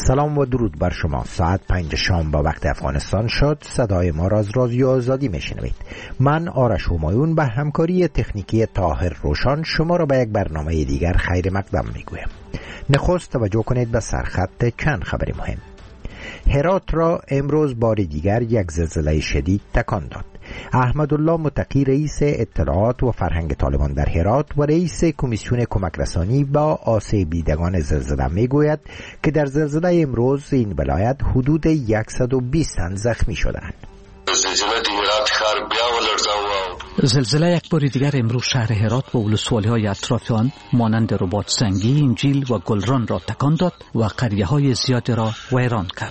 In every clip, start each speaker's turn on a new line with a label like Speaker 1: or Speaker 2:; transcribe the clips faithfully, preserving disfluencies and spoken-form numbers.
Speaker 1: سلام و درود بر شما. ساعت پنج شام با وقت افغانستان شد. صدای ما را از رادیو آزادی میشنوید. من آرش همایون به همکاری تکنیکی طاهر روشان شما را به یک برنامه دیگر خیر مقدم میگویم. نخست توجه کنید به سرخط چند خبر مهم. هرات را امروز بار دیگر یک زلزله شدید تکان داد. احمدالله متقی رئیس اطلاعات و فرهنگ طالبان در هرات و رئیس کمیسیون کمک رسانی با آسیب دیدگان زلزله میگوید که در زلزله امروز این ولایت حدود صد و بیست تن زخمی شدند.
Speaker 2: زلزله یک بار دیگر امروز شهر هرات و ولسوالی‌های اطراف آن مانند رباط سنگی، انجیل و گلران را تکان داد و قریه‌های زیادی را ویران کرد.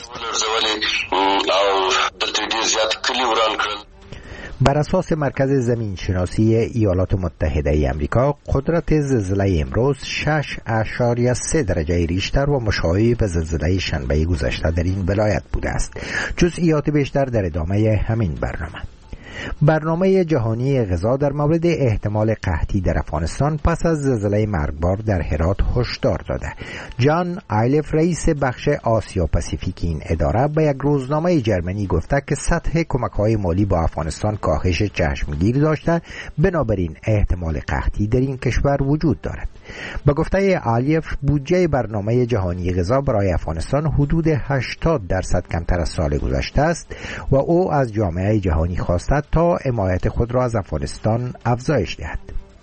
Speaker 1: بر اساس مرکز زمین شناسی ایالات متحده ای آمریکا، قدرت زلزله امروز شش اشاریه سه درجه ریشتر و مشابه به زلزله شنبه گذشته در این ولایت بوده است. جزئیات بیشتر در ادامه همین برنامه. برنامه جهانی غذا در مورد احتمال قحطی در افغانستان پس از زلزله مرگبار در هرات هشدار داده. جان آیلف رئیس بخش آسیا پاسیفیک این اداره به یک روزنامه جرمنی گفته که سطح کمک‌های مالی با افغانستان کاهش چشمگیر داشته، بنابراین احتمال قحطی در این کشور وجود دارد. با گفته آلیف، بودجه برنامه جهانی غذا برای افغانستان حدود هشتاد درصد کمتر از سال گذشته است و او از جامعه جهانی خواسته تا حمایت خود را از افغانستان افزایش دهد.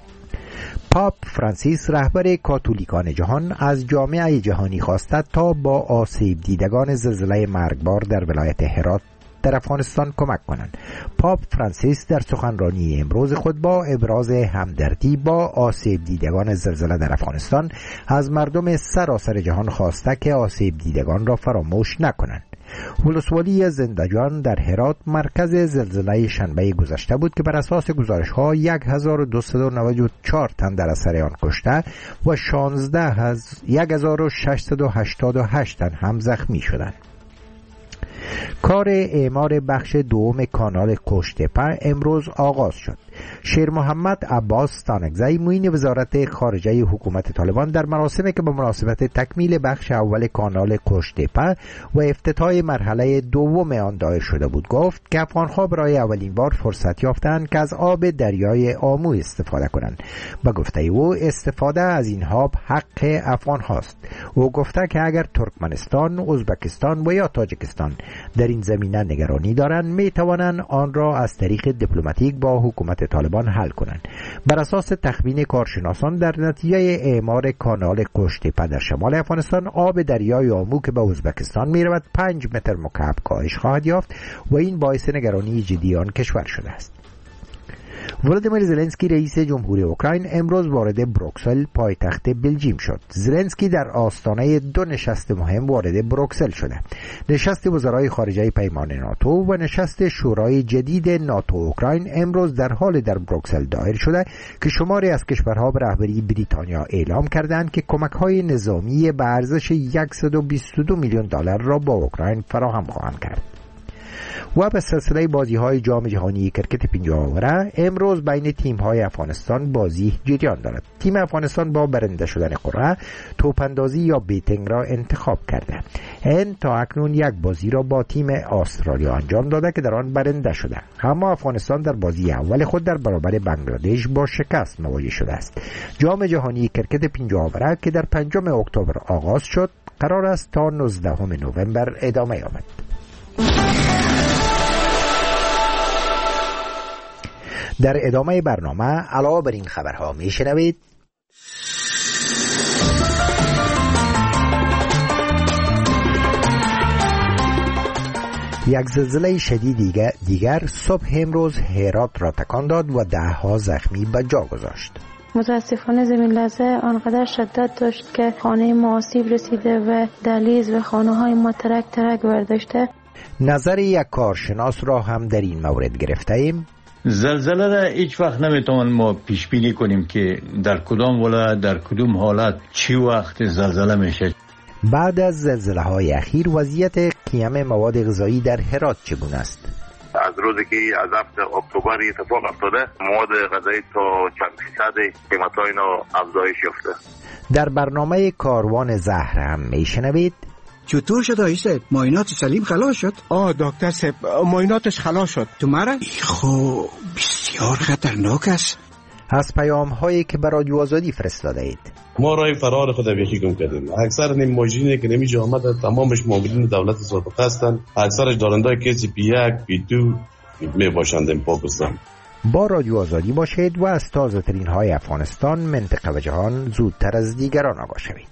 Speaker 1: پاپ فرانسیس رهبر کاتولیکان جهان از جامعه جهانی خواسته تا با آسیب دیدگان زلزله مرگبار در ولایت هرات در افغانستان کمک کنند. پاپ فرانسیس در سخنرانی امروز خود با ابراز همدردی با آسیب دیدگان زلزله در افغانستان از مردم سراسر جهان خواسته که آسیب دیدگان را فراموش نکنند. ولسوالی زندجان در هرات مرکز زلزله شنبه گذشته بود که بر اساس گزارش‌ها هزار و دویست و نود و چهار تن در اثر آن کشته و هزار و ششصد و هشتاد و هشت تن هم زخمی شدند. کار اعمار بخش دوم کانال کوشتپه امروز آغاز شد. شیر محمد عباس تانکزی معین وزارت خارجه حکومت طالبان در مراسمی که به مناسبت تکمیل بخش اول کانال کوشتپه و افتتاح مرحله دوم آن دایر شده بود گفت که افغان‌ها برای اولین بار فرصت یافتند که از آب دریای آمو استفاده کنند. به گفته او استفاده از این آب حق افغان هاست. او گفته که اگر ترکمنستان، ازبکستان و یا تاجیکستان در این زمینه نگرانی دارند می توانند آن را از طریق دیپلماتیک با حکومت طالبان حل کنند. بر اساس تخمین کارشناسان در نتیجه اعمار کانال کوشتپه در شمال افغانستان آب دریای آمو که به ازبکستان می رود پنج متر مکعب کاهش خواهد یافت و این باعث نگرانی جدی آن کشور شده است. ولادیمیر زلنسکی رئیس جمهوری اوکراین امروز وارد بروکسل پایتخت بلژیم شد. زلنسکی در آستانه دو نشست مهم وارد بروکسل شده. نشست وزرای خارجه پیمان ناتو و نشست شورای جدید ناتو اوکراین امروز در حال در بروکسل دایر شده که شماری از کشورها به رهبری بریتانیا اعلام کردند که کمک‌های نظامی به ارزش صد و بیست و دو میلیون دلار را با اوکراین فراهم خواهند کرد. و به سلسله بازی‌های جام جهانی کرکت پنجاه اوره امروز بین تیم‌های افغانستان بازی جریان دارد. تیم افغانستان با برنده شدن قرعه توپ‌اندازی یا بیتینگ را انتخاب کرده. این تا اکنون یک بازی را با تیم استرالیا انجام داده که در آن برنده شده. اما افغانستان در بازی اول خود در برابر بنگلادش با شکست مواجه شده است. جام جهانی کرکت پنجاه اوره که در پنجم اکتبر آغاز شد قرار است تا نوزدهم نوامبر ادامه یابد. در ادامه برنامه علاوه بر این خبرها می شنوید یک زلزله شدید دیگر, دیگر صبح امروز هرات را تکان داد و ده ها زخمی به جا گذاشت.
Speaker 3: متاسفانه زمین لرزه آنقدر شدت داشت که خانه ما آسیب رسیده و دهلیز و خانه های ما ترک ترک برداشته.
Speaker 1: نظر یک کارشناس را هم در این مورد گرفته ایم.
Speaker 4: زلزله را هیچ وقت نمیتوان ما پیش بینی کنیم که در کدام ولایت در کدام حالت چی وقت زلزله میشه.
Speaker 1: بعد از زلزله های اخیر وضعیت قیم مواد غذایی در هرات چگونه است؟
Speaker 5: از روزی که از هفته اکتبر اتفاق افتاده مواد غذایی تا چند فیصد قیمت‌ها اینا افزایش یافته.
Speaker 1: در برنامه کاروان زهر هم میشنوید
Speaker 6: چطور شد آقای صاحب؟ معاینات سلیم خلاص شد؟
Speaker 7: آه دکتر صاحب، معایناتش خلاص شد.
Speaker 6: تو مرا؟ خب بسیار خطرناک است.
Speaker 1: از پیام هایی که به رادیو آزادی فرستاده اید.
Speaker 8: ما رای فرار خود بیخی گم کردیم. اکثر این ماشینی که نمیشه آمده تمامش مامورین دولت سابقه هستند. اکثرش دارنده کسی پی یک پی دو می باشند این پاکستان.
Speaker 1: با رادیو آزادی باشید و از تازه ترین های افغانستان، منطقه و جهان زودتر از دیگران آگاه شوید.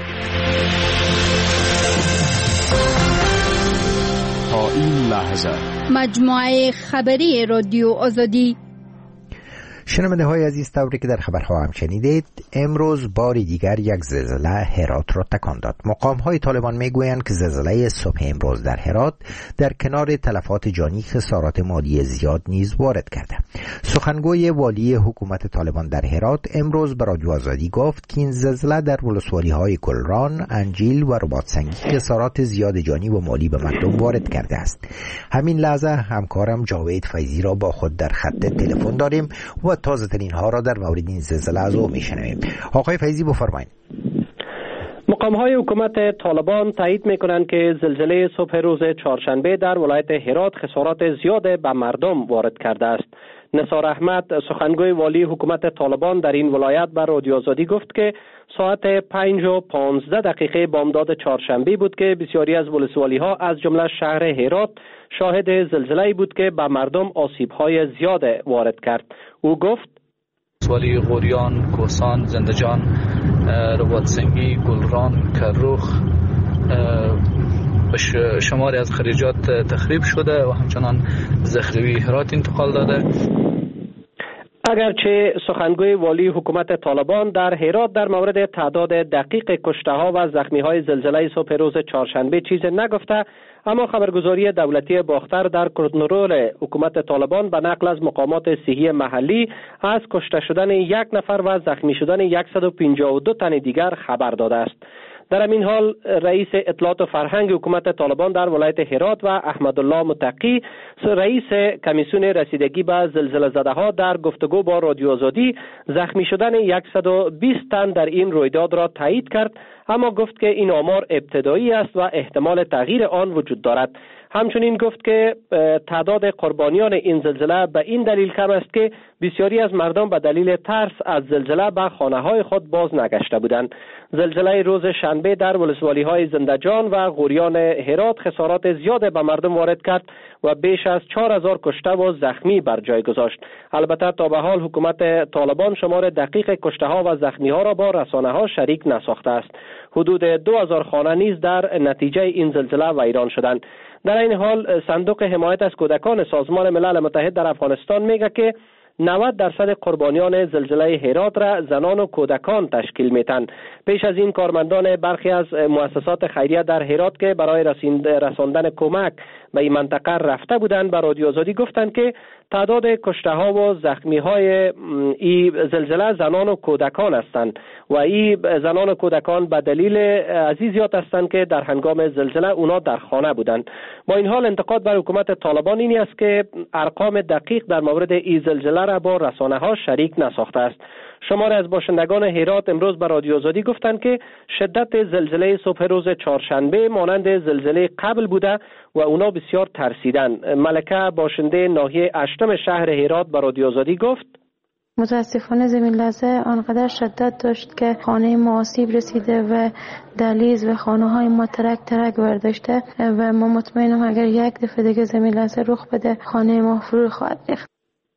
Speaker 9: تا این لحظه
Speaker 10: مجموعه خبری رادیو آزادی.
Speaker 1: شنونده های عزیز، طوری که در خبرها هم شنیدید، امروز باری دیگر یک زلزله هرات را تکان داد. مقام های طالبان میگویند که زلزله صبح امروز در هرات در کنار تلفات جانی خسارات مالی زیاد نیز وارد کرده. سخنگوی والی حکومت طالبان در هرات امروز به رادیو آزادی گفت که این زلزله در ولسوالی های گلران، انجیل و رباطسنگی خسارات زیاد جانی و مالی به مردم وارد کرده است. همین لحظه همکارم جاوید فیضی را با خود در خط تلفن داریم و تازه ترین ها را در مورد این زلزله از او میشنویم. آقای فیضی بفرمایید.
Speaker 11: مقام های حکومت طالبان تایید میکنند که زلزله صبح روز چهارشنبه در ولایت هرات خسارات زیاد به مردم وارد کرده است. نثار احمد، سخنگوی والی حکومت طالبان در این ولایت، بر رادیو آزادی گفت که ساعت پنج و پانزده دقیقه بامداد چهارشنبه بود که بسیاری از ولسوالی ها از جمله شهر هرات شاهد زلزله‌ای بود که به مردم آسیب‌های زیاد وارد کرد. او گفت
Speaker 12: ولسوالی غوریان، کوهستان، زندجان، رباطسنگی، گلران، کرخ شماری از خریجات تخریب شده و همچنان زخرفی هرات انتقال داده.
Speaker 11: اگرچه سخنگوی والی حکومت طالبان در هرات در مورد تعداد دقیق کشته‌ها و زخمی‌های زلزله صبح روز چهارشنبه چیزی نگفته، اما خبرگزاری دولتی باختر در کنترل حکومت طالبان به نقل از مقامات صحی محلی از کشته شدن یک نفر و زخمی شدن صد و پنجاه و دو تن دیگر خبر داده است. در همین حال رئیس اطلاعات و فرهنگ حکومت طالبان در ولایت هرات و احمدالله متقی، رئیس کمیسیون رسیدگی به زلزله زده ها، در گفتگو با رادیو آزادی زخمی شدن صد و بیست تن در این رویداد را تایید کرد، اما گفت که این آمار ابتدایی است و احتمال تغییر آن وجود دارد. همچنین گفت که تعداد قربانیان این زلزله به این دلیل کم است که بسیاری از مردم به دلیل ترس از زلزله به خانه‌های خود باز نگشته بودند. زلزله روز شنبه در ولسوالی‌های زندجان و غوریان هرات خسارات زیاد به مردم وارد کرد و بیش از چهار هزار کشته و زخمی بر جای گذاشت. البته تا به حال حکومت طالبان شمار دقیق کشته‌ها و زخمی‌ها را با رسانه‌ها شریک نساخته است. حدود دو هزار خانه نیز در نتیجه این زلزله ویران شدند. در این حال صندوق حمایت از کودکان سازمان ملل متحد در افغانستان میگه که نود درصد قربانیان زلزله هرات را زنان و کودکان تشکیل میتن. پیش از این کارمندان برخی از مؤسسات خیریه در هرات که برای رساندن کمک به این منطقه رفته بودند به رادیو آزادی گفتند که تعداد کشته ها و زخمی های این زلزله زنان و کودکان هستند و این زنان و کودکان به دلیل عزیزیات هستند که در هنگام زلزله اونا در خانه بودند. با این حال انتقاد بر حکومت طالبان این است که ارقام دقیق در مورد این زلزله را با رسانه ها شریک نساخته است. شماری از باشندگان هرات امروز به رادیو آزادی گفتند که شدت زلزله صبح روز چهارشنبه مانند زلزله قبل بوده و اونا بسیار ترسیدن. ملکه باشنده ناحیه اشتم شهر هرات به رادیو آزادی گفت
Speaker 3: متاسفانه زمین لرزه آنقدر شدت داشت که خانه ما آسیب رسیده و دهلیز و خانه های ما ترک ترک برداشته و ما مطمئنم اگر یک دفعه دیگه زمین لرزه رخ بده خانه ما فرو خواهد ریخت.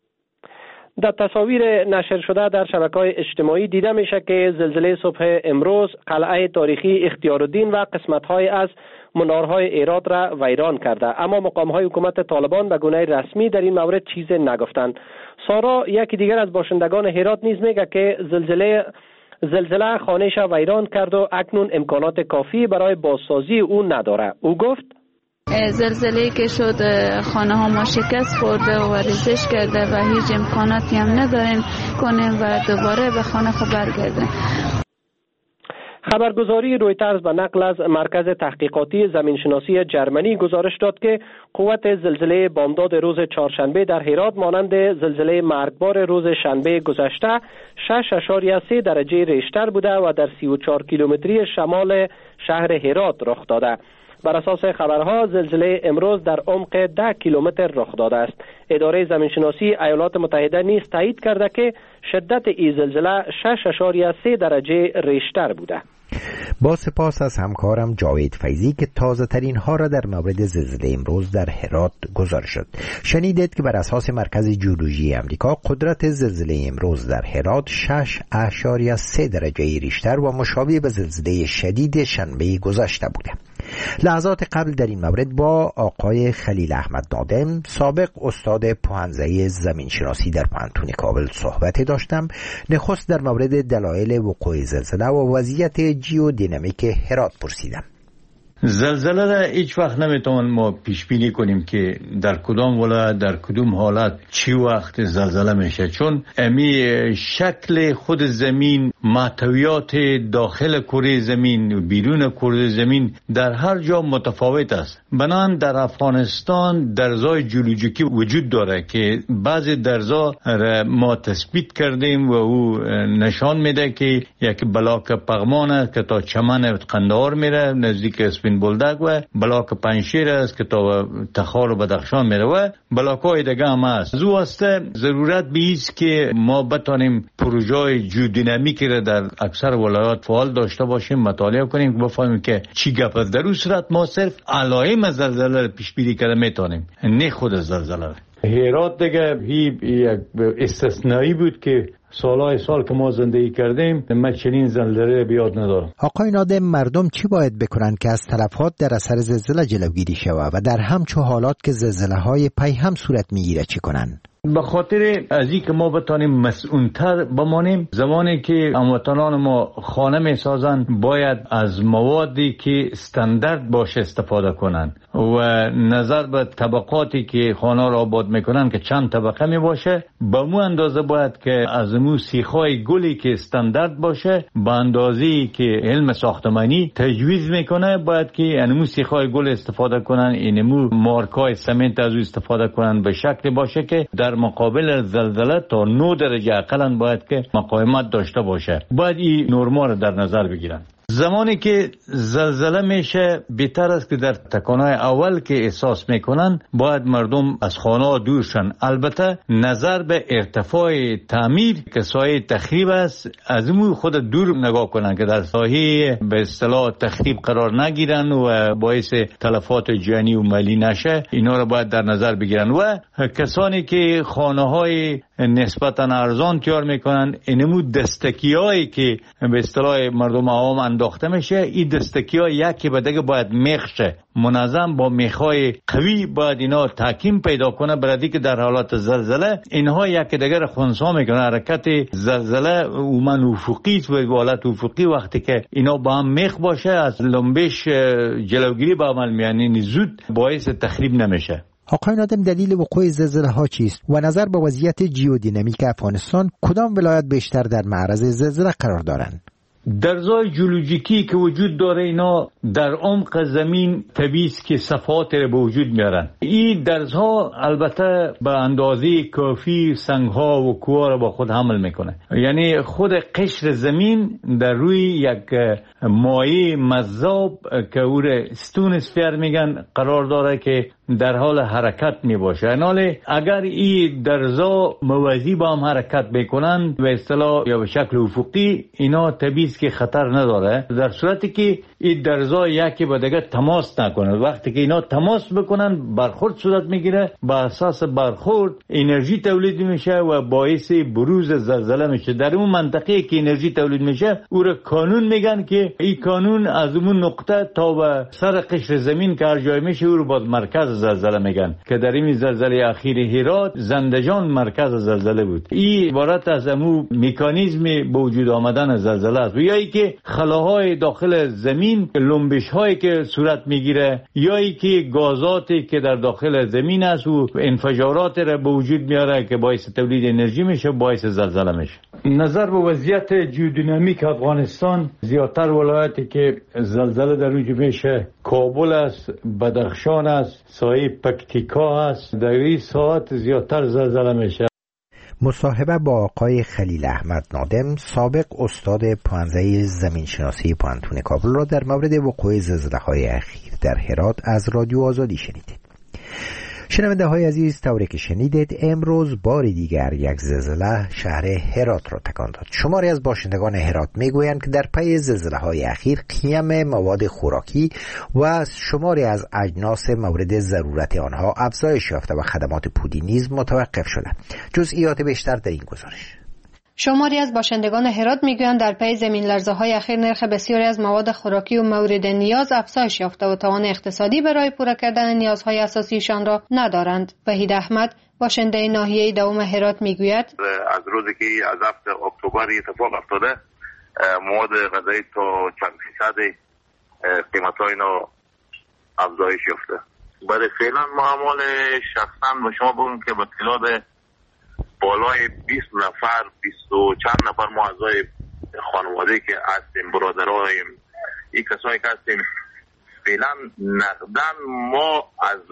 Speaker 11: در تصاویر نشر شده در شبکه‌های اجتماعی دیده میشه که زلزله صبح امروز قلعه تاریخی اختیارالدین و قسمت‌های از منارهای ایراد را ویران کرده، اما مقام‌های حکومت طالبان به گونه رسمی در این مورد چیزی نگفتند. سارا، یکی دیگر از باشندگان هرات، نیز میگه که زلزله زلزله خانه‌اش ویران کرد و اکنون امکانات کافی برای بازسازی او نداره. او گفت
Speaker 13: زلزله که شد خانه ها ما شکست خورده و ریزش کرده و هیچ امکاناتی هم نداریم کنیم و دوباره به خانه خود برگردیم.
Speaker 11: خبرگزاری رویترز به نقل از مرکز تحقیقاتی زمینشناسی جرمنی گزارش داد که قوت زلزله بامداد روز چهارشنبه در هرات مانند زلزله مرگبار روز شنبه گذشته شش اشاریه سه درجه ریشتر بوده و در سی و چهار کیلومتری شمال شهر هرات رخ داده. بر اساس خبرها زلزله امروز در عمق ده کیلومتر رخ داده است. اداره زمینشناسی ایالات متحده نیز تایید کرده که شدت این زلزله شش اشاریه سه درجه ریشتر بوده.
Speaker 1: با سپاس از همکارم جاوید فیضی که تازه ترین ها را در مورد زلزله امروز در هرات گزارش شد. شنیدید که بر اساس مرکز جیولوژی امریکا قدرت زلزله امروز در هرات شش اشاریه سه درجه ریشتر و مشابه به زلزله شدید شنبه گذشته بوده. لحظات قبل در این مورد با آقای خلیل احمد نادم سابق استاد پوهنزه زمینشناسی در پانتون کابل صحبت داشتم. نخست در مورد دلایل وقوع زلزله و وضعیت جیودینامیک هرات پرسیدم.
Speaker 4: زلزله را هیچ وقت نمیتوان ما پیش بینی کنیم که در کدام ولایت در کدام حالت چی وقت زلزله میشه، چون امی شکل خود زمین، محتویات داخل کره زمین و بیرون کره زمین در هر جا متفاوت است. بنابراین در افغانستان درزای جیولوژیکی وجود داره که بعضی درزا را ما تثبیت کردیم و او نشان میده که یک بلاک پغمان است که تا چمن قندهار میره نزدیک اسپین بولدک و بلاک پنشیر است که تا تخار و بدخشان میره و بلاک های دیگه هم است. از او واسطه ضرورت بیست که ما بتانیم پروژه جیودینامیکی را در اکثر ولایات فعال داشته باشیم، مطالعه کنیم که بفهمیم که چی گپ است. در اون صورت ما صرف علائم زلزله را پیش بینی کرده میتونیم، نه خود زلزله. هرات دیگه هی یک استثنایی بود که سالهای سال که ما زندگی کردیم من چنین زلزله بیاد ندارم.
Speaker 1: آقای نادم، مردم چی باید بکنن که از تلفات در اثر زلزله جلوگیری شود و در همچو حالات که زلزله های پی هم صورت میگیره چی کنن؟
Speaker 4: به خاطر از این که ما بتانیم مسئول‌تر بمانیم، زمانی که هموطنان ما خانه میسازن باید از موادی که استاندارد باشه استفاده کنن و نظر به طبقاتی که خانه را آباد میکنن که چند طبقه می باشه، به مو اندازه باید که از مو سیخای گلی که استاندارد باشه به اندازه‌ای که علم ساختمانی تجویز میکنه باید که انمو سیخای گل استفاده کنن، اینمو مارکای سمنت از او استفاده کنن به شکل باشه که در مقابل زلزله تا نه درجه اقلا باید که مقاومت داشته باشه. باید این نرما رو در نظر بگیرن. زمانی که زلزله میشه بهتر است که در تکانهای اول که احساس میکنن باید مردم از خانه دور شن. البته نظر به ارتفاع تعمیر که سایه تخریب است از اون خود دور نگاه کنن که در سایه به اصطلاح تخریب قرار نگیرن و باعث تلفات جانی و مالی نشه. اینا رو باید در نظر بگیرن و کسانی که خانه های نسبتا ارزان تیار میکنن اینمو دستکی هایی که به اصطلاح مردم عوام انداخته میشه، این دستکی ها یکی به دیگه باید میخ شه منظم با میخای قوی باید اینا تحکیم پیدا کنه برای که در حالات زلزله اینها یکی دیگه را خنثی میکنه. حرکت زلزله عموما افقی و حالت افقی وقتی که اینا با هم میخ باشه از لنبش جلوگیری به عمل میاد، یعنی زود باعث تخریب نمیشه.
Speaker 1: آقای نادم، دلیل وقوع زلزله ها چیست و نظر به وضعیت جیودینامیک افغانستان کدام ولایت بیشتر در معرض زلزله قرار دارند؟
Speaker 4: درزای جیولوژیکی که وجود داره اینا در عمق زمین طبیعی است که صفحات رو به وجود میارن. این درزها البته به اندازه کافی سنگها و کوها رو با خود حمل میکنه، یعنی خود قشر زمین در روی یک مایع مذاب که او رو استونوسفر میگن قرار داره که در حال حرکت می باشه. یعنی اگر این درزا موازی با هم حرکت بکنن به اصطلاح یا به شکل افقی، اینا طبیعی است که خطر نداره در صورتی که این درزا یکی با دیگه تماس نکنه. وقتی که اینا تماس بکنن برخورد صورت میگیره، بر اساس برخورد انرژی تولید میشه و باعث بروز زلزله میشه. در اون منطقه که انرژی تولید میشه او رو کانون میگن که این کانون از اون نقطه تا به سر قشر زمین که هر جای میشه او رو باز مرکز زلزله میگن که در این زلزله اخیر هرات زندجان مرکز زلزله بود. این عبارت از امو مکانیزم به وجود آمدن زلزله است، یا ای که خلاهای داخل زمین، لنبش هایی که صورت میگیره، یا ای که گازاتی که در داخل زمین است و انفجارات را به وجود میاره که باعث تولید انرژی میشه، باعث زلزله میشه. نظر به وضعیت جیودینامیک افغانستان، زیادتر ولایتی که زلزله در اونجا میشه کابل است، بدخشان است، سایه پکتیکا است. در این ساعت زیادتر زلزله میشه.
Speaker 1: مصاحبه با آقای خلیل احمد نادم، سابق استاد پانزده زمینشناسی پانتون کابل را در مورد وقوع زلزله‌های اخیر در هرات از رادیو آزادی شنیدید. شنونده های عزیز، طوری که شنیدید امروز بار دیگر یک زلزله شهر هرات را تکان داد. شماری از باشندگان هرات میگویند که در پی زلزله های اخیر قیم مواد خوراکی و شماری از اجناس مورد ضرورت آنها افزایش یافته و خدمات پولی نیز متوقف شده. جزئیات بیشتر در این گزارش.
Speaker 14: شماری از باشندگان هرات میگویند در پی زمین لرزه‌های اخیر نرخ بسیاری از مواد خوراکی و مورد نیاز افزایش یافته و توان اقتصادی برای پورا کردن نیازهای اساسیشان را ندارند. وحید احمد، باشنده ناحیه دوم هرات، میگوید
Speaker 5: از روزی که از هفته اکتبر اتفاق افتاده، مواد غذایی تا چند فیصد قیمت‌های اینا افزایش یافته. برای فعلا معامل شخصا به شما بگم که به تعداد بالای بیست نفر، بیست و چند نفر ما اعضای خانواده که هستیم، برادرای این کسایی که هستیم، فعلا نقدن ما از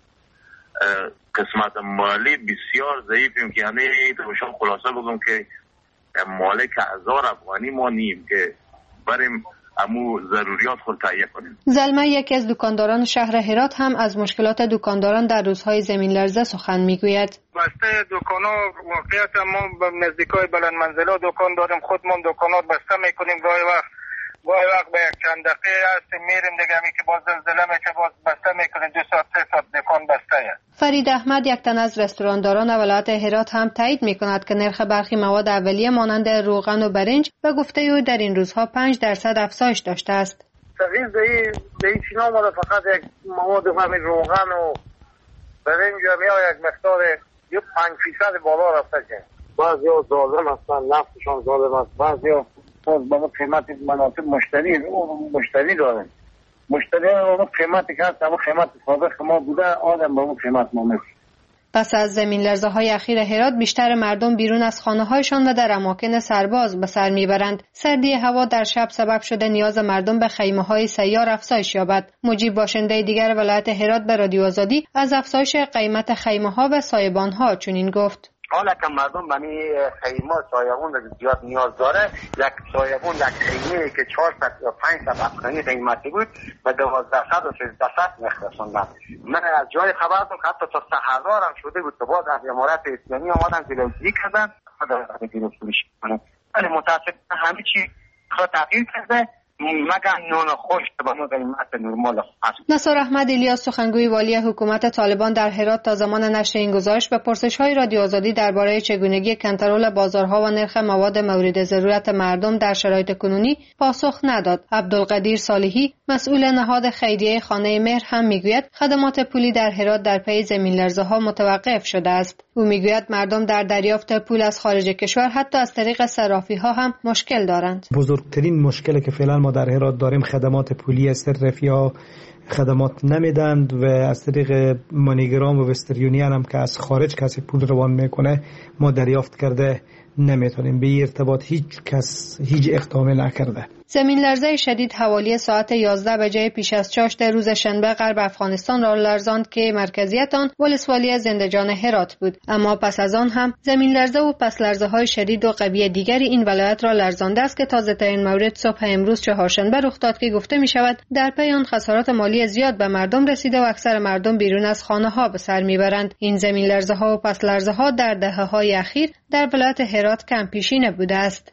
Speaker 5: قسمت مالی بسیار ضعیفیم که یعنی به شما خلاصه بگم که مالک هزار افغانی ما نیم که بریم امو ضروریات خود تهیه کنیم.
Speaker 14: زلمه، یکی از دکانداران شهر هرات، هم از مشکلات دکانداران در روزهای زمین لرزه سخن میگوید.
Speaker 15: بسته دکانا واقعیت ما نزدیکای بلند منزلا دکان داریم، خودمون دکانات بسته میکنیم. گاهی وقت گاهی وقت به یک چند دقیقه هستیم میریم دیگه، می که باز زلزله میشه باز بسته میکنیم، دو ساعت سه ساعت دکان بسته است.
Speaker 14: فرید احمد، یک تن از رستورانداران ولایت هرات، هم تایید میکند که نرخ برخی مواد اولیه مانند روغن و برنج به گفته او در این روزها پنج درصد افزایش داشته است.
Speaker 15: تغییر به این چینا ماده فقط یک مواد همین روغن و برنج و یا یک مقدار یک پنج فیصد بالا رفته که بعضی ها ظالم هستن، نفتشان ظالم است، بعضی ها باز با قیمت مناسب مشتری مشتری دارن، مشتری ها قیمتی که هست اما قیمت سابق ما بوده، آدم با اون قیمت ما میشه.
Speaker 14: پس از زمین لرزه های اخیر هرات، بیشتر مردم بیرون از خانه هایشان و در اماکن سرباز به سر میبرند. سردی هوا در شب سبب شده نیاز مردم به خیمه های سیار افزایش یابد. مجیب، باشنده دیگر ولایت هرات، به رادیو آزادی از افزایش قیمت خیمه ها و سایبان ها چنین گفت:
Speaker 15: حالا که مردم بنی خیمه سایبون را زیاد نیاز داره، یک سایبون یک خیمه که چهارصد یا پانصد افغانی قیمتی بود به دوازدهصد و سیزدهصد می‌رسوندن. من از جای خبر دارم که حتی تا سه هزار هم شده بود که بعد از امارات اسلامی آمدن جلوگیری کردن خدا جلوگیری کنن. ولی متاسفانه همه چی خود تغییر کرده مگر نون خوش به ما قیمت نرمال است.
Speaker 14: نصار احمد الیاس، سخنگوی والی حکومت طالبان در هرات، تا زمان نشر این گزارش به پرسش‌های رادیو آزادی درباره چگونگی کنترل بازارها و نرخ مواد مورد ضرورت مردم در شرایط کنونی پاسخ نداد. عبدالقدیر صالحی، مسئول نهاد خیریه خانه مهر، هم میگوید خدمات پولی در هرات در پی زمین لرزه‌ها متوقف شده است. او میگوید مردم در دریافت پول از خارج کشور حتی از طریق صرافی‌ها هم مشکل دارند.
Speaker 16: بزرگترین مشکلی که فعلا ما در هرات داریم خدمات پولی است. صرافی‌ها خدمات نمیدند و از طریق مانیگرام و وسترن یونین هم که از خارج کسی پول روان میکنه ما دریافت کرده نمیتونیم. به ارتباط هیچ کس هیچ اقدامی نکرده.
Speaker 14: زمین لرزه شدید حوالی ساعت یازده بجه پیش از چاشت روز شنبه غرب افغانستان را لرزاند که مرکزیت آن ولسوالی زندجان هرات بود. اما پس از آن هم زمین لرزه و پس لرزه های شدید و قوی دیگری این ولایت را لرزانده است که تازه ترین مورد صبح امروز چهارشنبه رخ داد که گفته می شود در پی آن خسارات مالی زیاد به مردم رسیده و اکثر مردم بیرون از خانه ها به سر می برند. این زمین لرزه ها و پس لرزه ها در دهه های اخیر در ولایت هرات کم پیشینه بوده است.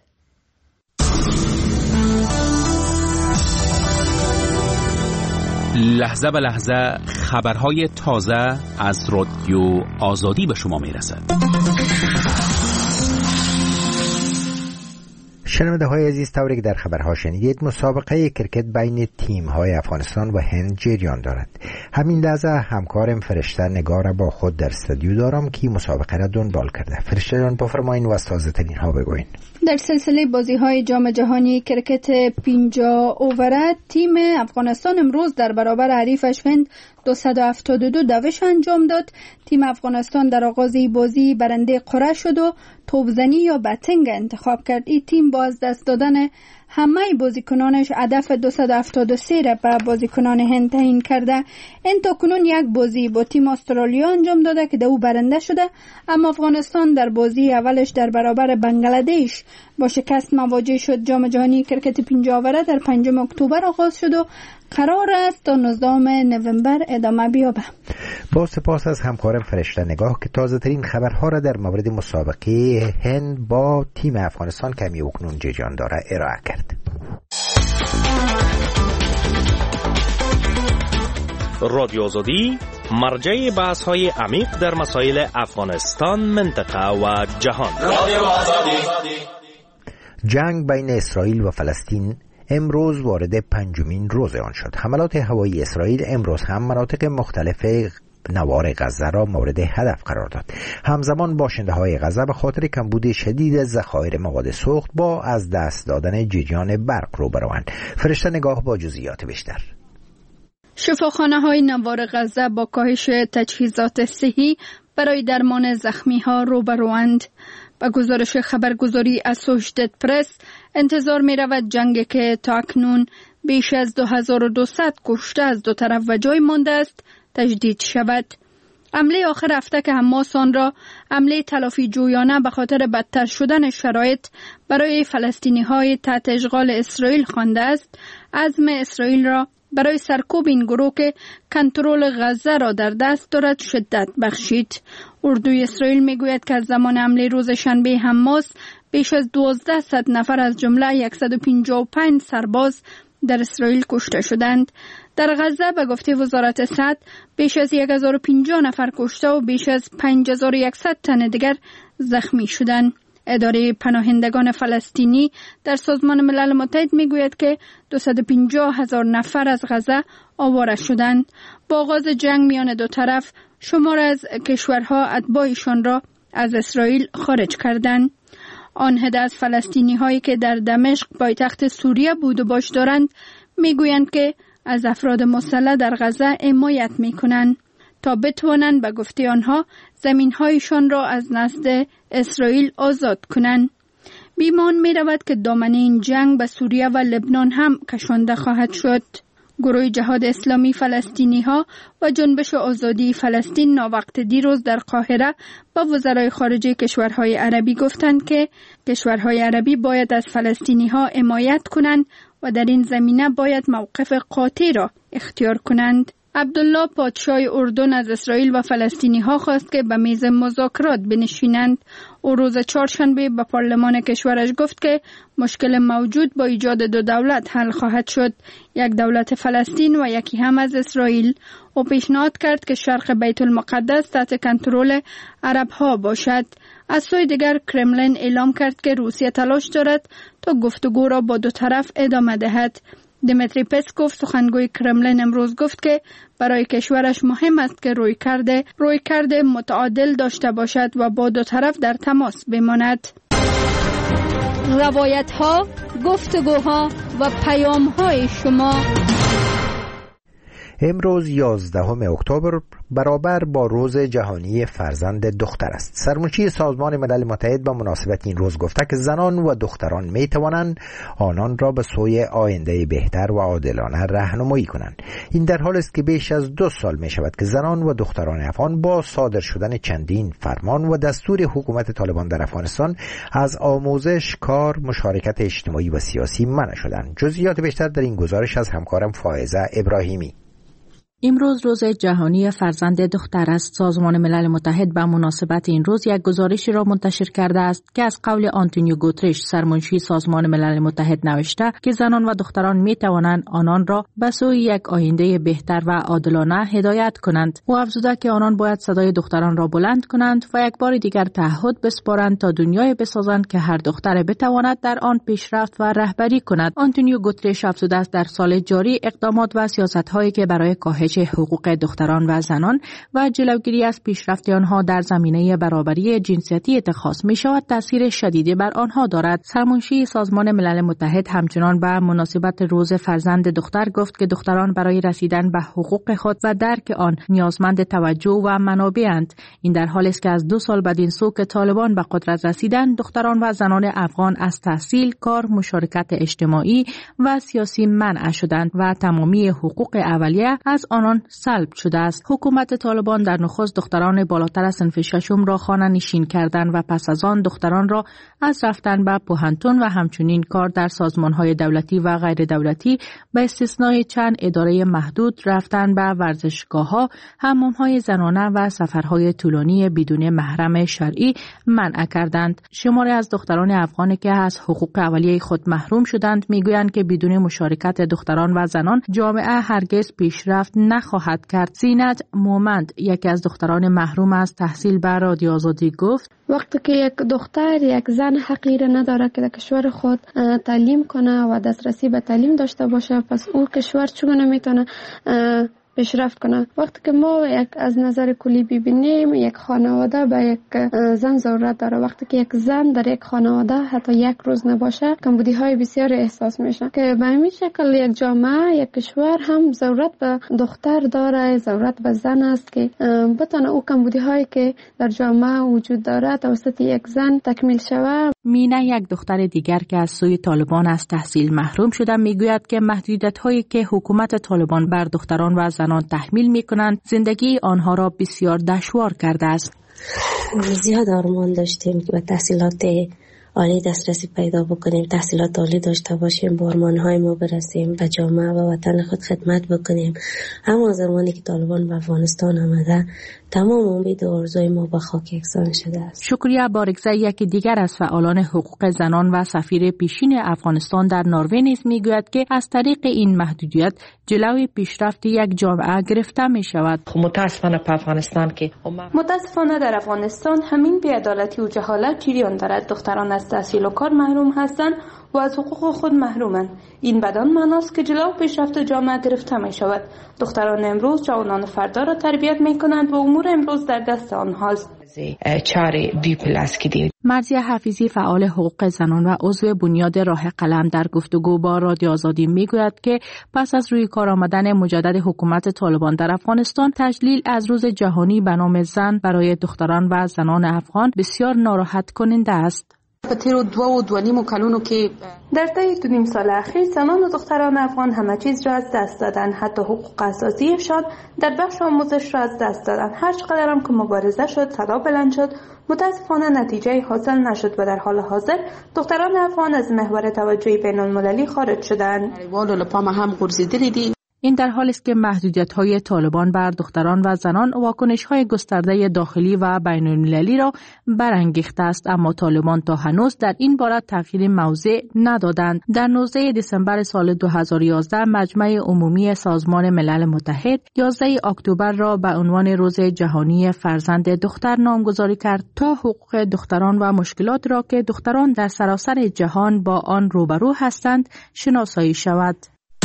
Speaker 9: لحظه به لحظه خبرهای تازه از رادیو آزادی به شما میرسد.
Speaker 1: شنونده های عزیز، طوری که در خبرها شنیدید، مسابقه کرکت بین تیم های افغانستان و هند جریان دارد. همین لحظه همکارم فرشته نگار را با خود در استودیو دارم که مسابقه را دنبال کرده. فرشته جان بفرمایید و از تازه ترین ها بگوین.
Speaker 10: در سلسله بازی های جام جهانی کرکت پنجاه اووره تیم افغانستان امروز در برابر حریفش هند دویست و هفتاد و دو دوش انجام داد. تیم افغانستان در آغاز بازی برنده قرعه شد و توپزنی یا بتینگ انتخاب کرد. این تیم با از دست دادن همه بازیکنانش هدف دویست و هفتاد و سه را به بازیکنان هند تعیین کرده. این تا کنون یک بازی با تیم استرالیا انجام داده که در او برنده شده، اما افغانستان در بازی اولش در برابر بنگلادش با شکست مواجه شد. جام جهانی کرکت پنجاه اووره در پنجم اکتبر آغاز شد و قرار است تا نوزدهم نوامبر ادامه بیابه.
Speaker 1: با سپاس از همکارم فرشته نگاه که تازه ترین خبرها را در مورد مسابقه هند با تیم افغانستان که می اکنون جریان داره ارائه کرد.
Speaker 17: رادیو آزادی مرجع بحث های عمیق در مسائل افغانستان، منطقه و جهان. رادیو آزادی.
Speaker 1: جنگ بین اسرائیل و فلسطین امروز وارد پنجمین روز آن شد. حملات هوایی اسرائیل امروز هم مناطق مختلف نوار غزه را مورد هدف قرار داد. همزمان باشنده های غزه به خاطر کمبود شدید ذخایر مواد سوخت با از دست دادن جریان برق روبروند. فرشته نگاه با جزئیات بیشتر.
Speaker 10: شفاخانه های نوار غزه با کاهش تجهیزات صحی برای درمان زخمی ها روبروند. با گزارش خبرگزاری اسوشیتد پرس انتظار می رود جنگی که تا اکنون بیش از دو هزار و دویست کشته از دو طرف و جای مانده است تجدید شود. حمله آخر هفته که حماس آن را حمله تلافی جویانه به خاطر بدتر شدن شرایط برای فلسطینی های تحت اشغال اسرائیل خوانده است، عزم اسرائیل را برای سرکوب این گروه که کنترل غزه را در دست دارد شدت بخشید. اردوی اسرائیل میگوید که از زمان حمله روز شنبه حماس بیش از دوازده صد نفر از جمله صد و پنجاه و پنج سرباز در اسرائیل کشته شدند. در غزه به گفته وزارت صحت بیش از هزار و پنجاه نفر کشته و بیش از پنج هزار و صد تن دیگر زخمی شدند. اداره پناهندگان فلسطینی در سازمان ملل متحد میگوید که دویست و پنجاه هزار نفر از غزه آواره شدند. با آغاز جنگ میان دو طرف شمار از کشورها اتباعشان را از اسرائیل خارج کردند. آن عده از فلسطینی هایی که در دمشق پایتخت سوریه بود و باش دارند میگویند که از افراد مسلح در غزه حمایت میکنند تا بتوانند به گفته آنها زمین‌هایشان را از نزد اسرائیل آزاد کنند. بیمان می رود که دامنه این جنگ به سوریه و لبنان هم کشانده خواهد شد. گروه جهاد اسلامی فلسطینی ها و جنبش آزادی فلسطین ناوقت دیروز در قاهره با وزرای خارجه کشورهای عربی گفتند که کشورهای عربی باید از فلسطینی ها حمایت کنند و در این زمینه باید موقف قاطع را اختیار کنند. عبدالله پادشاه اردن از اسرائیل و فلسطینی ها خواست که به میز مذاکرات بنشینند. او روز چهارشنبه به پارلمان کشورش گفت که مشکل موجود با ایجاد دو دولت حل خواهد شد، یک دولت فلسطین و یکی هم از اسرائیل. او پیشنهاد کرد که شرق بیت المقدس تحت کنترل عرب ها باشد. از سوی دیگر کرملین اعلام کرد که روسیه تلاش دارد تا گفتگو را با دو طرف ادامه دهد. دیمیتری پسکوف سخنگوی کرملین امروز گفت که برای کشورش مهم است که روی کرده روی کرده متعادل داشته باشد و با دو طرف در تماس بماند. روایت ها، گفتگوها و پیام های شما.
Speaker 1: امروز یازدهم اکتبر برابر با روز جهانی فرزند دختر است. سرمنشی سازمان ملل متحد به مناسبت این روز گفته که زنان و دختران می توانند آنان را به سوی آینده بهتر و عادلانه راهنمایی کنند. این در حالی است که بیش از دو سال می شود که زنان و دختران افغان با صادر شدن چندین فرمان و دستور حکومت طالبان در افغانستان از آموزش، کار، مشارکت اجتماعی و سیاسی منع شدند. جزئیات بیشتر در این گزارش از همکارم فائزه ابراهیمی.
Speaker 18: امروز روز جهانی فرزند دختر است. سازمان ملل متحد به مناسبت این روز یک گزارشی را منتشر کرده است که از قول آنتونیو گوترش سرمنشی سازمان ملل متحد نوشته که زنان و دختران می توانند آنان را به سوی یک آینده بهتر و عادلانه هدایت کنند. او افزوده که آنان باید صدای دختران را بلند کنند و یک بار دیگر تعهد بسپارند تا دنیای بسازند که هر دختر بتواند در آن پیشرفت و رهبری کند. آنتونیو گوترش افزوده است در سال جاری اقدامات و سیاست‌هایی که برای کاهش حقوق دختران و زنان و جلوگیری از پیشرفت آنها در زمینه برابری جنسیتی اتخاذ می شود تاثیر شدیدی بر آنها دارد. سرمنشی سازمان ملل متحد همچنان به مناسبت روز فرزند دختر گفت که دختران برای رسیدن به حقوق خود و درک آن نیازمند توجه و منابعند. این در حالی است که از دو سال بعد این سو که طالبان به قدرت رسیدند دختران و زنان افغان از تحصیل، کار، مشارکت اجتماعی و سیاسی منع شدند و تمامی حقوق اولیه از آنان سلب شده است. حکومت طالبان در نخست دختران بالاتر از صنف ششم را خانه نشین کردند و پس از آن دختران را از رفتن به پوهنتون و همچنین کار در سازمان‌های دولتی و غیر دولتی به استثنای چند اداره محدود رفتن به ورزشگاه‌ها، حمام‌های زنانه و سفرهای طولانی بدون محرم شرعی منع کردند. شماری از دختران افغانی که از حقوق اولیه خود محروم شدند میگویند که بدون مشارکت دختران و زنان جامعه هرگز پیشرفت نخواهد کرد. زینت مومند یکی از دختران محروم از تحصیل به رادیو آزادی گفت
Speaker 3: وقتی که یک دختر یک زن حقی را نداره که در کشور خود تعلیم کنه و دسترسی به تعلیم داشته باشه، پس اون کشور چگونه میتونه پیشرفت کنه؟ وقتی که ما یک از نظر کلی ببینیم یک خانواده به یک زن ضرورت داره. وقتی که یک زن در یک خانواده حتی یک روز نباشه کمبودی های بسیار احساس میشه که به همین شکل یک جامعه یک کشور هم ضرورت به دختر داره، ضرورت به زن است که بتونه او کمبودی هایی که در جامعه وجود داره توسط یک زن تکمیل شود.
Speaker 18: مینا یک دختر دیگر که از سوی طالبان از تحصیل محروم شده میگوید که محدودیت هایی که حکومت طالبان بر دختران و زنان تحمیل میکنند زندگی آنها را بسیار دشوار کرده است.
Speaker 19: زیاد آرمان داشتیم که به تحصیلات عالی دسترسی پیدا بکنیم، تحصیلات عالی داشته باشیم، به آرمان‌های ما برسیم، به جامعه و وطن خود خدمت بکنیم. اما زمانی که طالبان به افغانستان آمده تمام امید و آرزوی ما به خاک یکسان شده است.
Speaker 18: شکریه بارگزی یکی دیگر از فعالان حقوق زنان و سفیر پیشین افغانستان در نروژ نیز میگوید که از طریق این محدودیت جلوی پیشرفت یک جامعه گرفته می شود.
Speaker 20: متاسفانه په افغانستان که
Speaker 21: متاسفانه در افغانستان همین بی‌عدالتی و جهالت جریان دارد. دختران از تحصیل و کار محروم هستند و از حقوق خود محرومند. این بدان معناست که جلو پیشرفت جامعه گرفته می شود. دختران امروز جوانان فردا را تربیت می کنند و امور امروز در دست آنهاست.
Speaker 18: مرضیه حفیظی فعال حقوق زنان و عضو بنیاد راه قلم در گفتگو با رادیو آزادی میگوید که پس از روی کار آمدن مجدد حکومت طالبان در افغانستان تجلیل از روز جهانی به نام زن برای دختران و زنان افغان بسیار ناراحت کننده است.
Speaker 21: په تیرو دوه و دوه نیمو کلونو کې در طی دو نیم سال اخیر زنان و دختران افغان همه چیز را از دست دادن، حتی حقوق اساسیشان در بخش آموزش را از دست دادن. هر چقدر هم که مبارزه شد، صدا بلند شد، متاسفانه نتیجه حاصل نشد و در حال حاضر دختران افغان از محور توجه بین المللی خارج شدند.
Speaker 18: این در حالی است که محدودیت‌های طالبان بر دختران و زنان واکنش‌های گسترده داخلی و بین‌المللی را برانگیخته است، اما طالبان تا هنوز در این باره تغییر موضع ندادند. در نوزده دسامبر سال دو هزار و یازده مجمع عمومی سازمان ملل متحد یازده اکتبر را به عنوان روز جهانی فرزند دختر نامگذاری کرد تا حقوق دختران و مشکلات را که دختران در سراسر جهان با آن روبرو هستند شناسایی شود.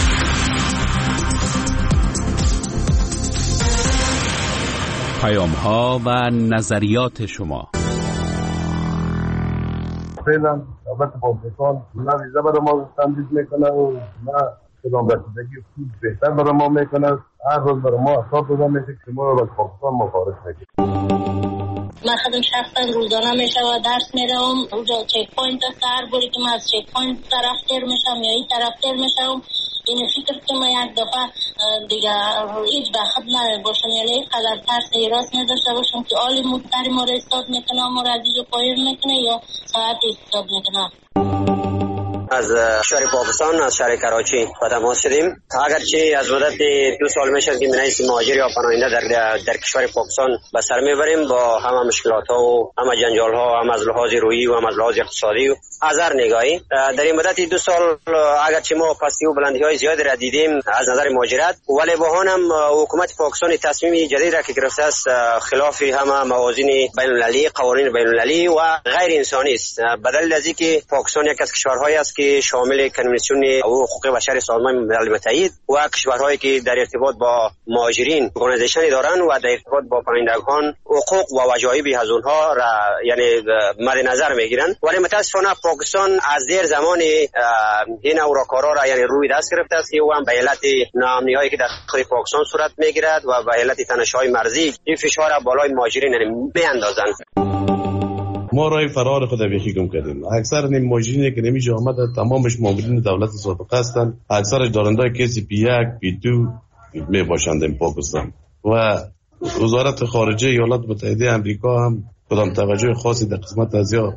Speaker 9: پیام ها و نظریات شما.
Speaker 8: فعلا دولت پاکستان نه ویزا برای ما تمدید میکنه و نه کدام رسیدگی خوب بهتر برای ما میکنه. هر روز برای ما حساب داده میشه که ما رو از پاکستان ما خارج میکنه.
Speaker 22: من خودم شخصا روزانه میشه و درس میرم. اونجا چک پوینت است، هر باری که من از چک پوینت طرف تیر میشم یا این طرف تیر میشم این فکر که من یک دفعه دیگه هیچ بخت نباشم، یعنی قدر ترس ایراس نداشته باشم که آلی مدتری ما را استاد میکنه، ما را از اینجا پایر میکنه یا ساعت استاد میکنه.
Speaker 2: از شهر پاکستان از شهر کراچی با تماس شدیم. اگرچه از مدت دو سال میشه که منیس مهاجر یا پناهنده در در کشور پاکستان به سر میبریم با همه مشکلات ها و همه جنجال ها، هم از لحاظ روحی و هم از لحاظ اقتصادی و از هر نگاهی. در این مدت دو سال اگرچه ما پستی و بلندی های زیادی را دیدیم از نظر مهاجرت، ولی با آن هم حکومت پاکستان تصمیم جدید را که گرفته است خلاف همه موازین بین المللی، قوانین بین المللی و غیر انسانی است. بدل از اینکه پاکستان یک از کشورهایی است که شامل کنوانسیون حقوق بشر سازمان ملل متحد و کشورهایی که در ارتباط با مهاجرین ارگانیزیشن دارند و در ارتباط با پناهندگان حقوق و وجایب از اونها را یعنی مد نظر میگیرند، ولی متاسفانه پاکستان از دیر زمان این اوراکارا را یعنی روی دست گرفته است که او هم به علت ناامنی‌هایی که در خود پاکستان صورت میگیرد و به علت تنش‌های مرزی این فشار بالای مهاجرین میاندازند.
Speaker 7: ما رای فرار خود بیخی گم کردیم. اکثر نیم مهاجرینی که نمیشه آمده تمامش مامورین دولت سابقه هستند. اکثرش دارنده کسی پی یک پی دو می باشند این پاکستان و وزارت خارجه ایالات متحده آمریکا هم کدام توجه خاصی در قسمت از